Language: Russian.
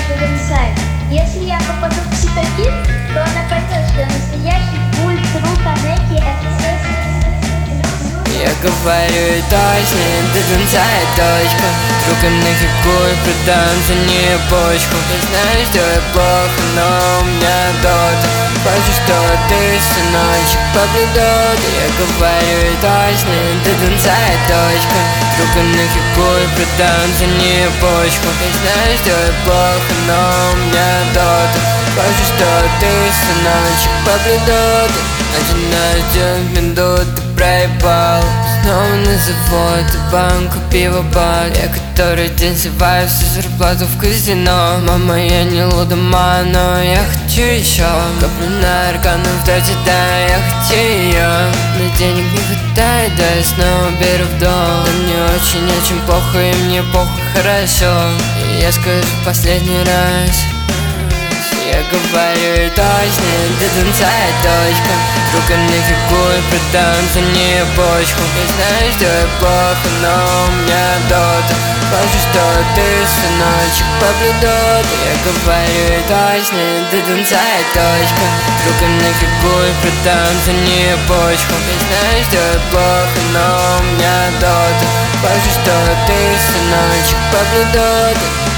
потенциале. Если я попаду в цитадин, то она поймет, что я настоящий культ, друг, Анеки, ФСС. Я говорю и точно, до конца и точка. Другом на фигур продам за нее почку. Я знаю, что я плохо, но у меня дота. Хочу, что ты, сыночек, поблюдот. Я говорю и точно, до конца и точка. Другом на фигур продам за нее почку. Я знаю, что я плохо, но у меня дота. Хочу, что ты, сыночек, поблюдот. 11 минут ты проебал. Снова на завод, банку пива бар. Я который день сливаю всю зарплату в казино. Мама, я не лудоман, но я хочу еще. Коплю на арканов, да, я хочу ее. Но денег не хватает, да я снова беру в дом. Да мне очень похуй, и мне похуй хорошо. И я скажу последний раз. Я говорю и точно, до конца и точка. Рука на фигур, продам за нее почку. Я знаю, что я плохо, но у меня дота. Хочу, что ты, сыночек, поблюдот. Я говорю и точно, до конца и точка. Рука на фигур, продам за нее почку. Я знаю, что я плохо, но у меня дота. Хочу, что ты, сыночек, поблюдот.